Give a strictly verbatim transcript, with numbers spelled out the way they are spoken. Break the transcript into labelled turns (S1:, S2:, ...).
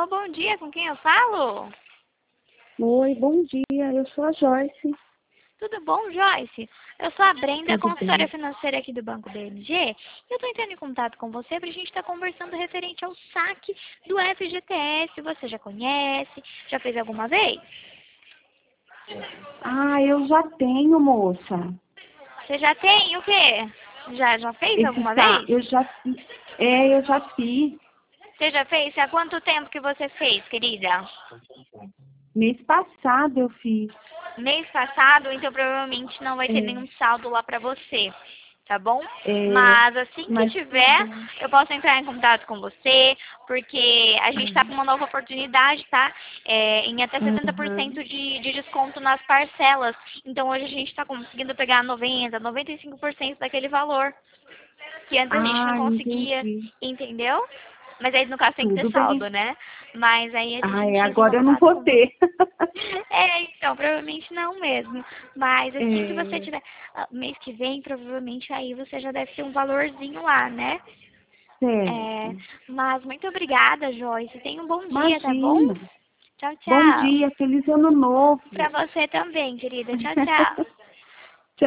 S1: Alô, bom dia, com quem eu falo?
S2: Oi, bom dia, eu sou a Joyce.
S1: Tudo bom, Joyce? Eu sou a Brenda,
S2: Tudo
S1: consultora
S2: bem?
S1: financeira aqui do Banco B M G. E eu estou entrando em contato com você para a gente estar conversando referente ao saque do F G T S. Você já conhece? Já fez alguma vez?
S2: Ah, eu já tenho, moça.
S1: Você já tem o quê? Já, já fez
S2: Esse
S1: alguma
S2: tá,
S1: vez?
S2: eu já fi- é, eu já fiz
S1: Você já fez? Há quanto tempo que você fez, querida?
S2: mês passado eu fiz.
S1: Mês passado, então provavelmente não vai ter
S2: É,
S1: nenhum saldo lá pra você, tá bom?
S2: é,
S1: Mas assim que
S2: mas tudo
S1: tiver,
S2: bem.
S1: eu posso entrar em contato com você, porque a gente tá com
S2: Ah,
S1: uma nova oportunidade, tá? É, em até setenta por
S2: aham.
S1: cento de, de desconto nas parcelas. Então hoje a gente tá conseguindo pegar noventa, noventa e cinco por cento daquele valor, que antes a gente não
S2: Ah,
S1: conseguia,
S2: entendi.
S1: entendeu? Mas aí no caso tem que ter
S2: Tudo
S1: saldo,
S2: bem.
S1: né? Mas aí a
S2: Ah, é,
S1: gente entra em
S2: agora eu não
S1: contato
S2: vou
S1: com você.
S2: ter.
S1: É, então, provavelmente não mesmo. Mas assim que você
S2: É,
S1: tiver, ah, mês que vem, provavelmente aí você já deve ter um valorzinho lá, né? É,
S2: certo.
S1: mas muito obrigada, Joyce. Tenha um bom dia, tá bom?
S2: Imagina.
S1: Tchau,
S2: Bom
S1: tchau.
S2: dia, feliz ano novo.
S1: Pra você também, querida. Tchau, tchau.